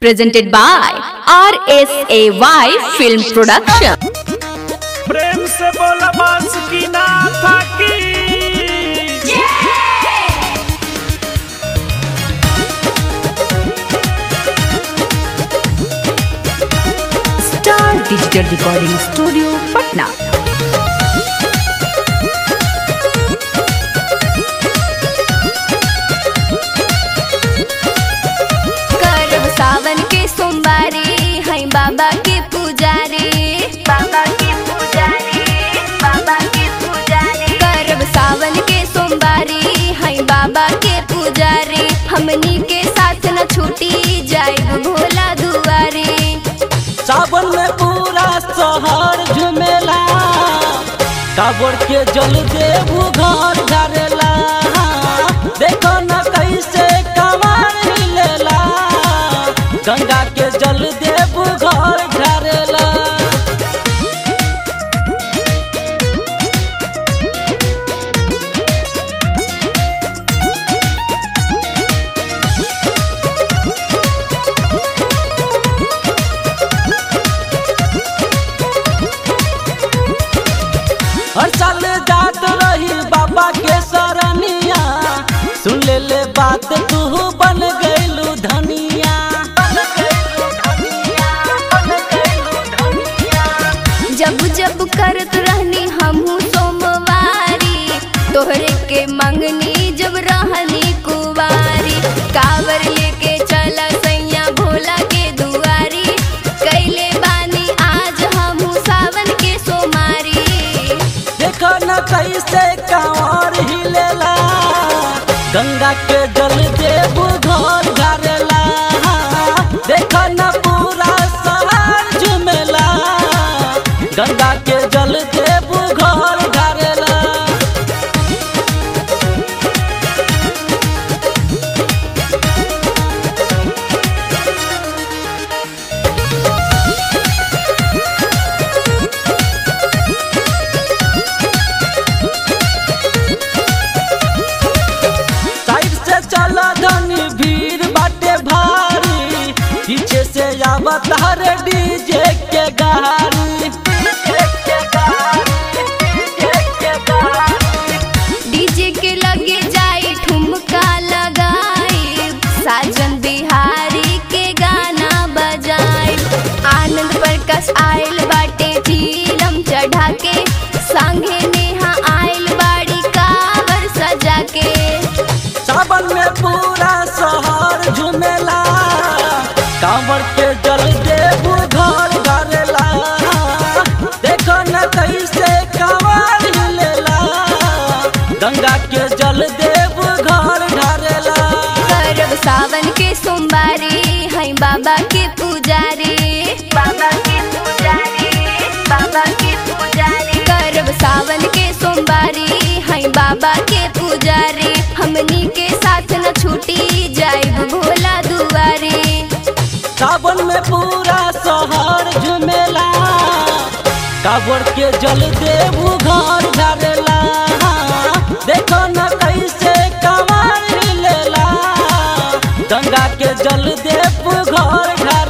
presented by RSAY Film Production. प्रेम से बोला बासुकीनाथ की Star Digital Recording Studio, Patna. करब सावन के सोमवारी है बाबा के पुजारी, बाबा के पुजारी, बाबा के पुजारी। करब सावन के सोमवारी है बाबा के पुजारी, हमनी के साथ न छूटी जाए भोला दुआरी। सावन में पूरा शहर झुमेला, काबर के जल देवू घर झरेला। देखो न कैसे कमर हिलेला, गंगा के जल देवू घर झरेला। हर साल जात रही बाबा के सरनिया, सुन ले बात तू बन गइलू धनिया। जब जब करत रहनी हमहू सोमवारी, तोहरे के मंगनी जब रहनी कुवारी। कावर लेके चला सैया भोला के दुआरी, कैले बानी आज हमहू सावन के सोमारी। देखो न कैसे कांवर हिलेला, गंगा के जल देवू घर झरेला। देखो न पूरा शहर झुमेला, गंगा के जल देवू घर झरेला। साइड से चला धनी भीड़ बाटे भारी, पीछे से आवत हर डीजे के गाड़ी। डीजे के लगे जाई ठुमका लगाई, साजन बिहारी के गाना बजाई। आनंद प्रकाश आइल बाटे चीलम चढ़ा के, संगे नेहा आइल बाड़ी कावर सजा के। सावन में पूरा शहर झुमेला, कांवर के जल देवू घर झरेला। देखो न कैसे कांवर हिलेला, गंगा के जल देवू घर झरेला। करब सावन के सोमवारी है बाबा के पुजारी, बाबा के पुजारी, बाबा के पुजारी। करब सावन के सोमवारी है बाबा के पुजारी, हमनी के साथ न छूटी जाए भोला दुआरी। सावन में पूरा शहर झुमेला, काबर के जल देवू घर झरेला। देखो न कैसे कमर हिलेला, गंगा के जल देवू घर झरेला।